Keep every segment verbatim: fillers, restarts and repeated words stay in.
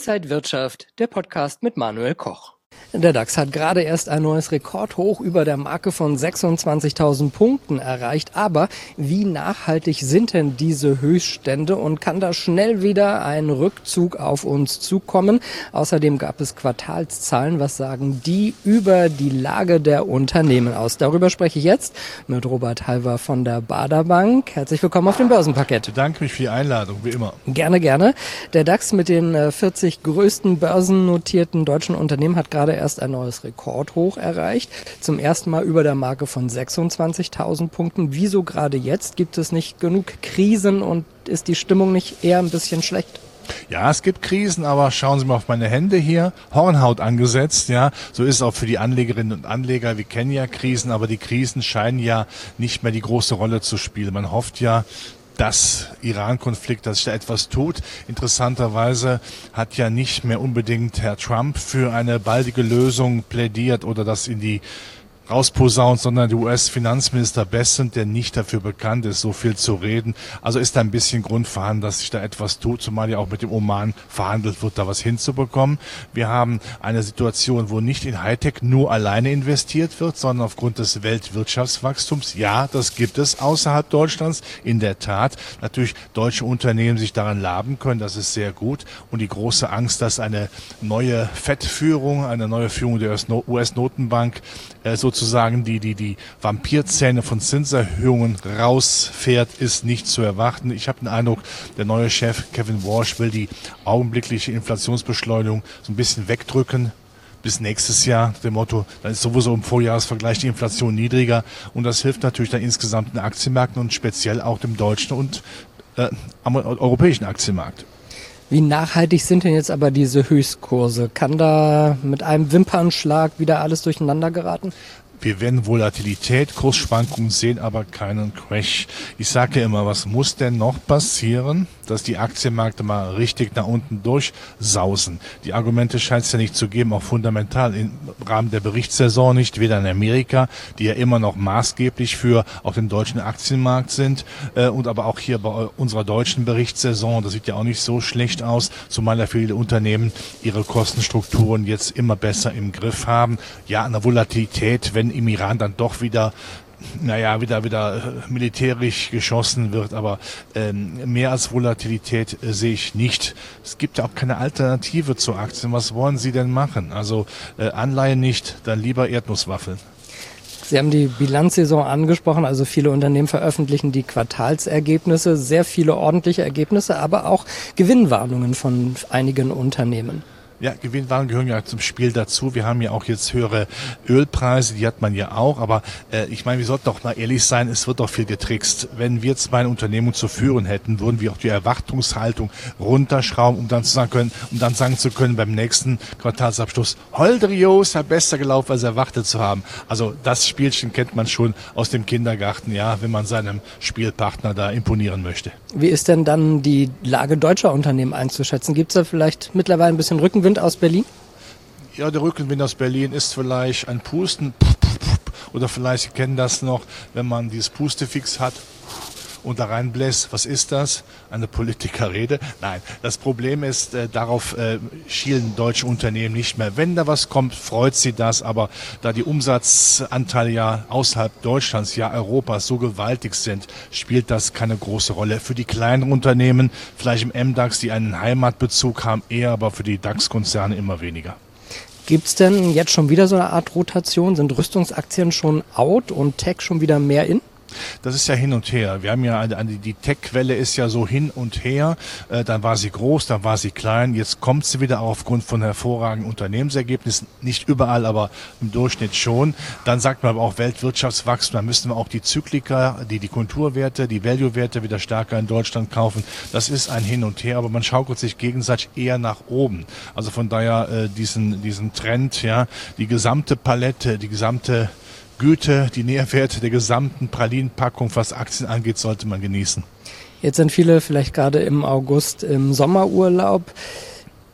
Inside Wirtschaft, der Podcast mit Manuel Koch. Der DAX hat gerade erst ein neues Rekordhoch über der Marke von sechsundzwanzigtausend Punkten erreicht. Aber wie nachhaltig sind denn diese Höchststände und kann da schnell wieder ein Rückzug auf uns zukommen? Außerdem gab es Quartalszahlen. Was sagen die über die Lage der Unternehmen aus? Darüber spreche ich jetzt mit Robert Halver von der Baader Bank. Herzlich willkommen auf dem Börsenparkett. Ich bedanke mich für die Einladung, wie immer. Gerne, gerne. Der DAX mit den vierzig größten börsennotierten deutschen Unternehmen hat gerade erst ein neues Rekordhoch erreicht. Zum ersten Mal über der Marke von sechsundzwanzigtausend Punkten. Wieso gerade jetzt? Gibt es nicht genug Krisen und ist die Stimmung nicht eher ein bisschen schlecht? Ja, es gibt Krisen, aber schauen Sie mal auf meine Hände hier. Hornhaut angesetzt, ja. So ist es auch für die Anlegerinnen und Anleger. Wir kennen ja Krisen, aber die Krisen scheinen ja nicht mehr die große Rolle zu spielen. Man hofft ja, das Iran-Konflikt, dass sich da etwas tut. Interessanterweise hat ja nicht mehr unbedingt Herr Trump für eine baldige Lösung plädiert oder das in die rausposaunt, sondern der U S-Finanzminister Bessent, der nicht dafür bekannt ist, so viel zu reden. Also ist da ein bisschen Grund vorhanden, dass sich da etwas tut, zumal ja auch mit dem Oman verhandelt wird, da was hinzubekommen. Wir haben eine Situation, wo nicht in Hightech nur alleine investiert wird, sondern aufgrund des Weltwirtschaftswachstums. Ja, das gibt es außerhalb Deutschlands, in der Tat. Natürlich deutsche Unternehmen sich daran laben können, das ist sehr gut. Und die große Angst, dass eine neue Fed-Führung, eine neue Führung der U S-Notenbank äh, so sozusagen die, die, die Vampirzähne von Zinserhöhungen rausfährt, ist nicht zu erwarten. Ich habe den Eindruck, der neue Chef Kevin Warsh will die augenblickliche Inflationsbeschleunigung so ein bisschen wegdrücken bis nächstes Jahr. Dem Motto, dann ist sowieso im Vorjahresvergleich die Inflation niedriger und das hilft natürlich dann insgesamt den Aktienmärkten und speziell auch dem deutschen und äh, europäischen Aktienmarkt. Wie nachhaltig sind denn jetzt aber diese Höchstkurse? Kann da mit einem Wimpernschlag wieder alles durcheinander geraten? Wir werden Volatilität, Kursschwankungen sehen, aber keinen Crash. Ich sage ja immer, was muss denn noch passieren, dass die Aktienmärkte mal richtig nach unten durchsausen? Die Argumente scheint es ja nicht zu geben, auch fundamental im Rahmen der Berichtssaison nicht, weder in Amerika, die ja immer noch maßgeblich für auch den deutschen Aktienmarkt sind, äh, und aber auch hier bei unserer deutschen Berichtssaison, das sieht ja auch nicht so schlecht aus, zumal ja viele Unternehmen ihre Kostenstrukturen jetzt immer besser im Griff haben. Ja, an der Volatilität, wenn im Iran dann doch wieder naja, wieder wieder militärisch geschossen wird, aber ähm, mehr als Volatilität äh, sehe ich nicht. Es gibt ja auch keine Alternative zu Aktien. Was wollen Sie denn machen? Also äh, Anleihen nicht, dann lieber Erdnusswaffeln. Sie haben die Bilanzsaison angesprochen, also viele Unternehmen veröffentlichen die Quartalsergebnisse, sehr viele ordentliche Ergebnisse, aber auch Gewinnwarnungen von einigen Unternehmen. Ja, Gewinnwarnungen gehören ja zum Spiel dazu. Wir haben ja auch jetzt höhere Ölpreise, die hat man ja auch. Aber äh, ich meine, wir sollten doch mal ehrlich sein, es wird doch viel getrickst. Wenn wir jetzt mal eine Unternehmung zu führen hätten, würden wir auch die Erwartungshaltung runterschrauben, um dann zu sagen können, um dann sagen zu können beim nächsten Quartalsabschluss, Holdrios hat besser gelaufen, als erwartet zu haben. Also das Spielchen kennt man schon aus dem Kindergarten, ja, wenn man seinem Spielpartner da imponieren möchte. Wie ist denn dann die Lage deutscher Unternehmen einzuschätzen? Gibt es da vielleicht mittlerweile ein bisschen Rückenwind aus Berlin? Ja, der Rückenwind aus Berlin ist vielleicht ein Pusten oder vielleicht, Sie kennen das noch, wenn man dieses Pustefix hat und da reinbläst. Was ist das? Eine Politikerrede? Nein, das Problem ist, äh, darauf äh, schielen deutsche Unternehmen nicht mehr. Wenn da was kommt, freut sie das, aber da die Umsatzanteile ja außerhalb Deutschlands, ja Europas so gewaltig sind, spielt das keine große Rolle. Für die kleinen Unternehmen, vielleicht im M DAX, die einen Heimatbezug haben, eher, aber für die DAX-Konzerne immer weniger. Gibt es denn jetzt schon wieder so eine Art Rotation? Sind Rüstungsaktien schon out und Tech schon wieder mehr in? Das ist ja hin und her. Wir haben ja eine, eine, die Tech-Quelle ist ja so hin und her. Äh, dann war sie groß, dann war sie klein. Jetzt kommt sie wieder aufgrund von hervorragenden Unternehmensergebnissen. Nicht überall, aber im Durchschnitt schon. Dann sagt man aber auch Weltwirtschaftswachstum. Dann müssten wir auch die Zyklika, die, die Konjunkturwerte, die Value-Werte wieder stärker in Deutschland kaufen. Das ist ein Hin und Her, aber man schaukelt sich gegenseitig eher nach oben. Also von daher äh, diesen, diesen Trend, ja, die gesamte Palette, die gesamte Güte, die Nährwerte der gesamten Pralinenpackung, was Aktien angeht, sollte man genießen. Jetzt sind viele vielleicht gerade im August im Sommerurlaub.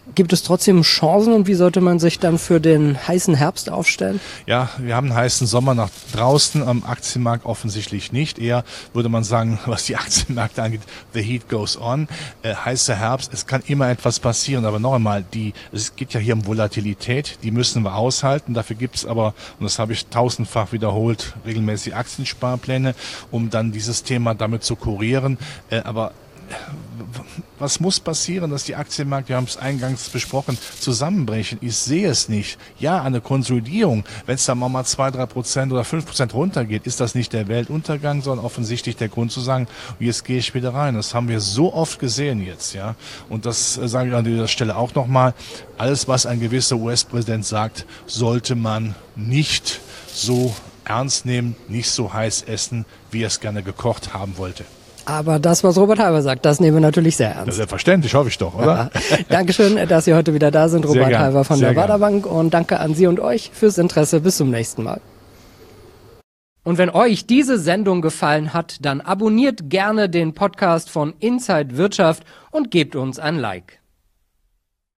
Gibt es trotzdem Chancen und wie sollte man sich dann für den heißen Herbst aufstellen? Ja, wir haben einen heißen Sommer nach draußen, am Aktienmarkt offensichtlich nicht. Eher würde man sagen, was die Aktienmärkte angeht, the heat goes on. Äh, heißer Herbst, es kann immer etwas passieren. Aber noch einmal, die, es geht ja hier um Volatilität, die müssen wir aushalten. Dafür gibt es aber, und das habe ich tausendfach wiederholt, regelmäßig Aktiensparpläne, um dann dieses Thema damit zu kurieren. Äh, aber was muss passieren, dass die Aktienmärkte, wir haben es eingangs besprochen, zusammenbrechen? Ich sehe es nicht. Ja, eine Konsolidierung, wenn es dann mal zwei, drei Prozent oder fünf Prozent runtergeht, ist das nicht der Weltuntergang, sondern offensichtlich der Grund zu sagen, jetzt gehe ich wieder rein. Das haben wir so oft gesehen jetzt, ja. Und das äh, sage ich an dieser Stelle auch nochmal. Alles, was ein gewisser U S-Präsident sagt, sollte man nicht so ernst nehmen, nicht so heiß essen, wie er es gerne gekocht haben wollte. Aber das, was Robert Halber sagt, das nehmen wir natürlich sehr ernst. Ja, selbstverständlich, hoffe ich doch, oder? Ja. Dankeschön, dass Sie heute wieder da sind, Robert Halber von der Baader Bank. Und danke an Sie und euch fürs Interesse. Bis zum nächsten Mal. Und wenn euch diese Sendung gefallen hat, dann abonniert gerne den Podcast von Inside Wirtschaft und gebt uns ein Like.